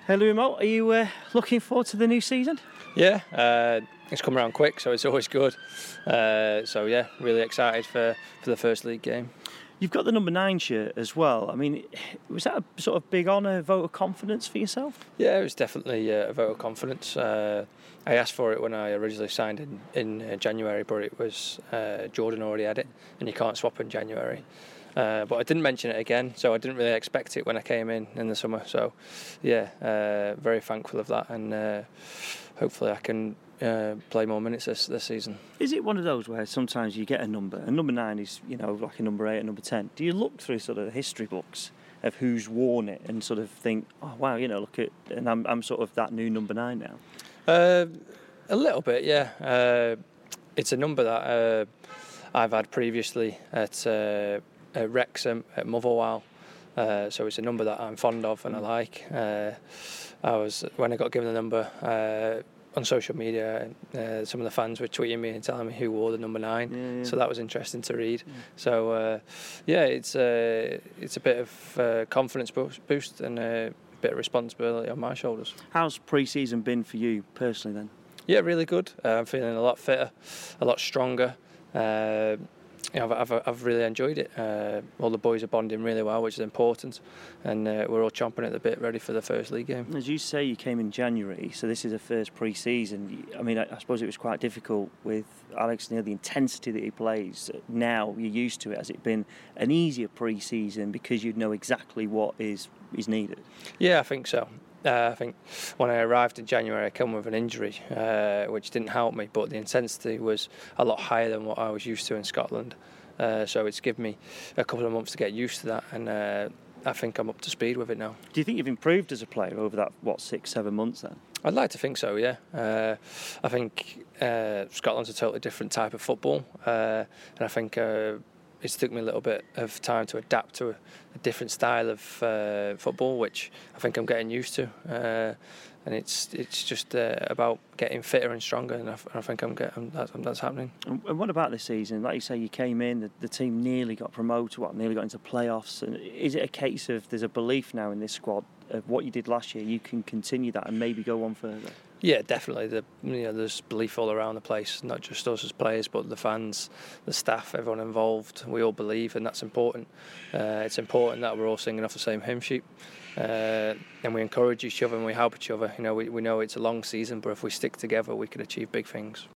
Hello, Mo. Are you looking forward to the new season? Yeah, it's come around quick, so it's always good. So yeah, really excited for the first league game. You've got the number 9 shirt as well. I mean, was that a sort of big honour, vote of confidence for yourself? Yeah, it was definitely a vote of confidence. I asked for it when I originally signed in January, but it was Jordan already had it, and you can't swap in January. But I didn't mention it again, so I didn't really expect it when I came in the summer. So, yeah, very thankful of that, and hopefully I can play more minutes this season. Is it one of those where sometimes you get a number, and number 9 is, like a number 8 and number 10? Do you look through sort of the history books of who's worn it and sort of think, oh wow, look at, and I'm sort of that new number 9 now? A little bit, yeah. It's a number that I've had previously at Wrexham, at Motherwell, so it's a number that I'm fond of and I like. When I got given the number on social media, some of the fans were tweeting me and telling me who wore the number 9, so that was interesting to read. So it's a bit of confidence boost and a bit of responsibility on my shoulders. How's pre-season been for you personally then? Yeah, really good. I'm feeling a lot fitter, a lot stronger. I've really enjoyed it. All the boys are bonding really well, which is important, and we're all chomping at the bit, ready for the first league game. As you say, you came in January, so this is the first pre-season. I mean, I suppose it was quite difficult with Alex Neil, the intensity that he plays. Now you're used to it. Has it been an easier pre-season because you know exactly what is needed? Yeah, I think so. I think when I arrived in January, I came with an injury, which didn't help me, but the intensity was a lot higher than what I was used to in Scotland. So it's given me a couple of months to get used to that, and I think I'm up to speed with it now. Do you think you've improved as a player over that, 6-7 months then? I'd like to think so, yeah. I think Scotland's a totally different type of football, and I think it's took me a little bit of time to adapt to a different style of football, which I think I'm getting used to. And it's just about getting fitter and stronger, and I think that's happening. And what about this season? Like you say, you came in, the team nearly got promoted, nearly got into playoffs. And is it a case of there's a belief now in this squad of what you did last year, you can continue that and maybe go on further? Yeah, definitely. There's belief all around the place, not just us as players, but the fans, the staff, everyone involved. We all believe, and that's important. It's important that we're all singing off the same hymn sheet, and we encourage each other and we help each other. We know it's a long season, but if we stick together, we can achieve big things.